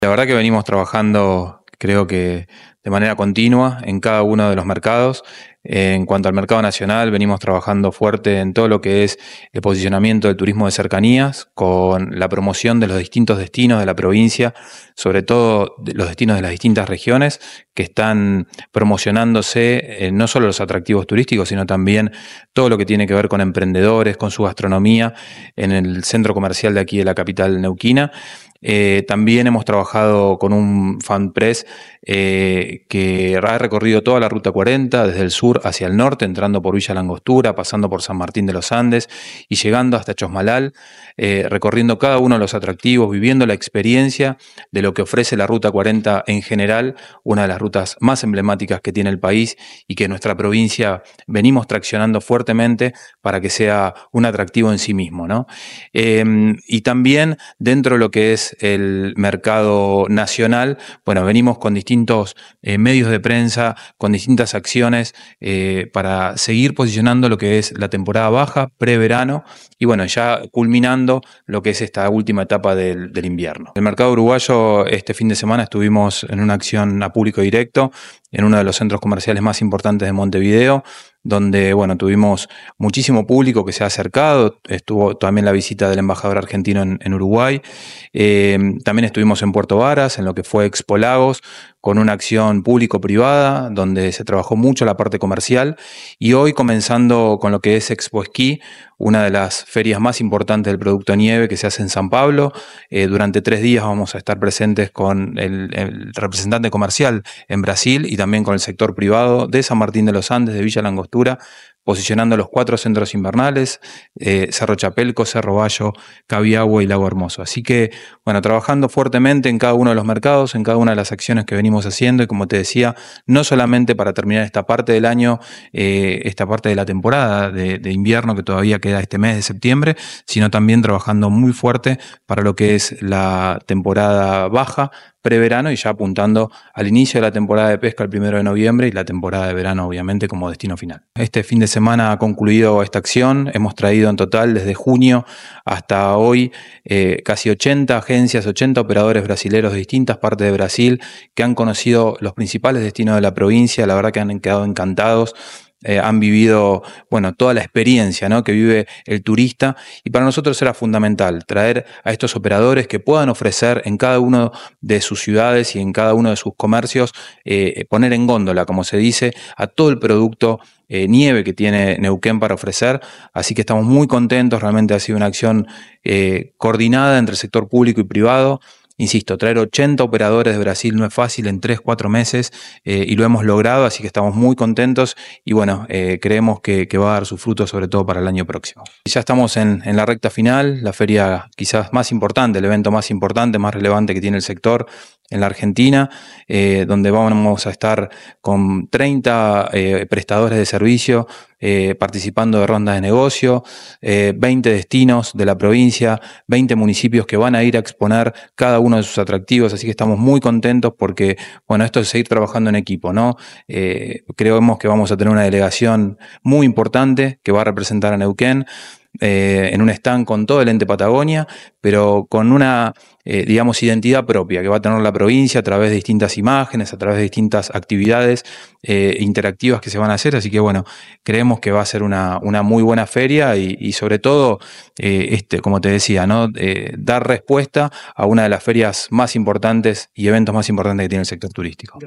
La verdad que venimos trabajando, creo que de manera continua en cada uno de los mercados. En cuanto al mercado nacional, venimos trabajando fuerte en todo lo que es el posicionamiento del turismo de cercanías, con la promoción de los distintos destinos de la provincia, sobre todo de los destinos de las distintas regiones, que están promocionándose no solo los atractivos turísticos, sino también todo lo que tiene que ver con emprendedores, con su gastronomía, en el centro comercial de aquí de la capital neuquina. También hemos trabajado con un fanpress que ha recorrido toda la Ruta 40, desde el sur hacia el norte, entrando por Villa La Angostura, pasando por San Martín de los Andes y llegando hasta Chosmalal, recorriendo cada uno de los atractivos, viviendo la experiencia de lo que ofrece la Ruta 40 en general, una de las rutas más emblemáticas que tiene el país y que nuestra provincia venimos traccionando fuertemente para que sea un atractivo en sí mismo, ¿no? Y también dentro de lo que es el mercado nacional, bueno, venimos con distintos medios de prensa, con distintas acciones para seguir posicionando lo que es la temporada baja, preverano, y bueno, ya culminando lo que es esta última etapa del invierno. El mercado uruguayo, este fin de semana estuvimos en una acción a público directo en uno de los centros comerciales más importantes de Montevideo, donde bueno, tuvimos muchísimo público que se ha acercado. Estuvo también la visita del embajador argentino en Uruguay. También estuvimos en Puerto Varas, en lo que fue Expo Lagos, con una acción público-privada, donde se trabajó mucho la parte comercial, y hoy comenzando con lo que es Expo Esquí, una de las ferias más importantes del producto nieve que se hace en San Pablo. Durante 3 días vamos a estar presentes con el representante comercial en Brasil y también con el sector privado de San Martín de los Andes, de Villa La Angostura, posicionando los 4 centros invernales, Cerro Chapelco, Cerro Bayo, Cabiagua y Lago Hermoso. Así que, bueno, trabajando fuertemente en cada uno de los mercados, en cada una de las acciones que venimos haciendo, y como te decía, no solamente para terminar esta parte del año, esta parte de la temporada de invierno que todavía queda este mes de septiembre, sino también trabajando muy fuerte para lo que es la temporada baja, preverano, y ya apuntando al inicio de la temporada de pesca el 1 de noviembre y la temporada de verano obviamente como destino final. Este fin de semana ha concluido esta acción. Hemos traído en total desde junio hasta hoy casi 80 agencias, 80 operadores brasileros de distintas partes de Brasil que han conocido los principales destinos de la provincia. La verdad que han quedado encantados. Han vivido, bueno, toda la experiencia, ¿no?, que vive el turista, y para nosotros era fundamental traer a estos operadores que puedan ofrecer en cada uno de sus ciudades y en cada uno de sus comercios, poner en góndola, como se dice, a todo el producto nieve que tiene Neuquén para ofrecer. Así que estamos muy contentos. Realmente ha sido una acción coordinada entre el sector público y privado. Insisto, traer 80 operadores de Brasil no es fácil en 3-4 meses, y lo hemos logrado, así que estamos muy contentos y bueno, creemos que va a dar sus frutos sobre todo para el año próximo. Ya estamos en la recta final, la feria quizás más importante, el evento más importante, más relevante que tiene el sector en la Argentina, donde vamos a estar con 30 prestadores de servicio participando de rondas de negocio, 20 destinos de la provincia, 20 municipios que van a ir a exponer cada uno de sus atractivos, así que estamos muy contentos porque, bueno, esto es seguir trabajando en equipo, ¿no? Creemos que vamos a tener una delegación muy importante que va a representar a Neuquén, en un stand con todo el ente Patagonia, pero con una, digamos, identidad propia que va a tener la provincia a través de distintas imágenes, a través de distintas actividades interactivas que se van a hacer. Así que bueno, creemos que va a ser una muy buena feria y sobre todo, como te decía, ¿no?, dar respuesta a una de las ferias más importantes y eventos más importantes que tiene el sector turístico.